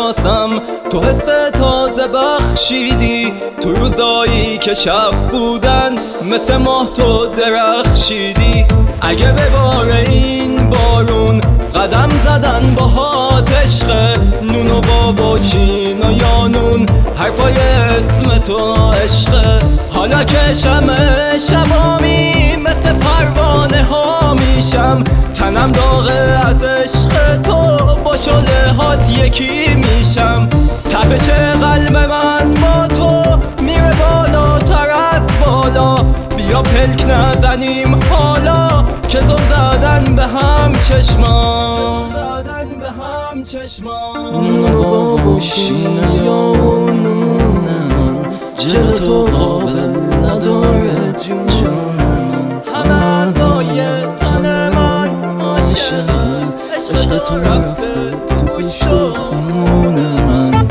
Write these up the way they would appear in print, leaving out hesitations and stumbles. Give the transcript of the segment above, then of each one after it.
نشناسم. تو حس تازه بخشیدی تو روزایی که شب بودن، مثل ماه تو درخشیدی. اگه بباره این بارون قدم زدن باهات عشقه، نون و باب و چین و یانون حرفای اسم تو عشقه. حالا که شمه شبامی مثل پروانه ها میشم، تنم داغه از عشق تو با شعله هات یکی میشم. تپش قلب من با تو میره بالاتر از بالا، بیا پلک نزنیم حالا که زل زدن به هم چشمان. نواب و شینه یا و نون من، جل تو قابل نداره جون من. همه اعضای تن من عاشقم، عشق تو رفته تو گوش و خون من.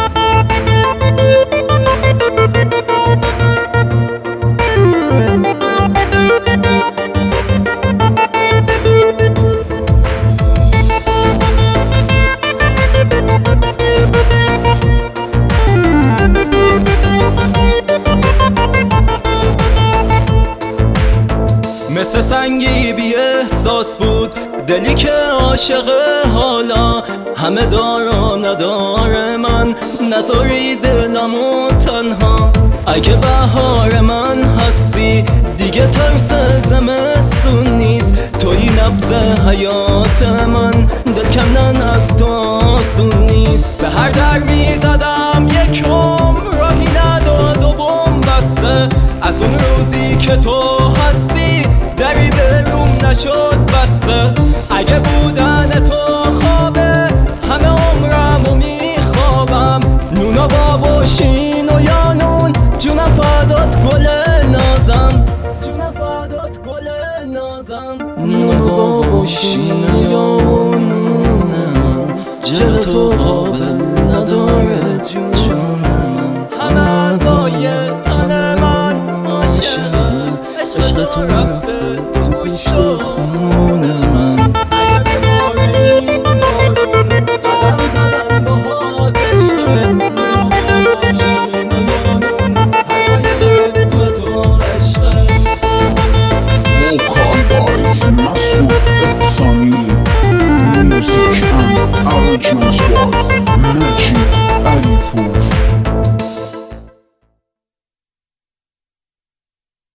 مثل سنگی بی احساس بود دلی که عاشقه، حالا همه دار و نداره من، نذاری دلمو تنها. اگه بهار من هستی دیگه ترس زمستون نیست، توی نبض حیات من، دل کندن از تو آسون نیست. به هر در میزدم یک عمر راهی نداد و بم بسته، از اون روزی که تو هستی دری به روم نشد بسته. اگه بودن تو خوابه همه عمرمو میخوابم، نون و باب و شین و یانون جونم فدات گل نازم، جونم فدات گل نازم. نواب و شینه یا و نون من، جل تو قابل نداره جون من. همه اعضای تن من عاشقم، عشق تو رفته